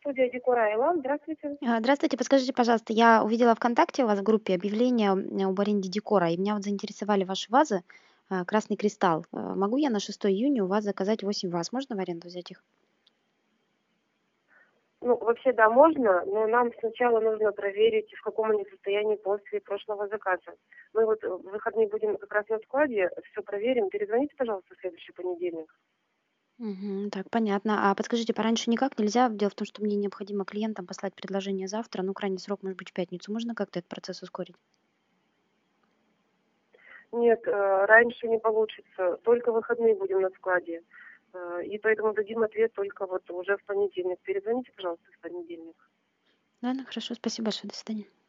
Студия Декор Айла. Здравствуйте. Здравствуйте, подскажите, пожалуйста, я увидела ВКонтакте у вас в группе объявление об аренде декора, и меня вот заинтересовали ваши вазы, «Красный кристалл». Могу я на 6 июня у вас заказать 8 ваз? Можно в аренду взять их? Ну, вообще, да, можно, но нам сначала нужно проверить, в каком они состоянии после прошлого заказа. Мы вот в выходные будем как раз на складе, все проверим. Перезвоните, пожалуйста, в следующий понедельник. Мгм, так, понятно. А подскажите, пораньше никак нельзя? Дело в том, что мне необходимо клиентам послать предложение завтра, ну, крайний срок может быть в пятницу. Можно как-то этот процесс ускорить? Нет, раньше не получится. Только в выходные будем на складе. И поэтому дадим ответ только вот уже в понедельник. Перезвоните, пожалуйста, в понедельник. Ладно, хорошо, спасибо большое, до свидания.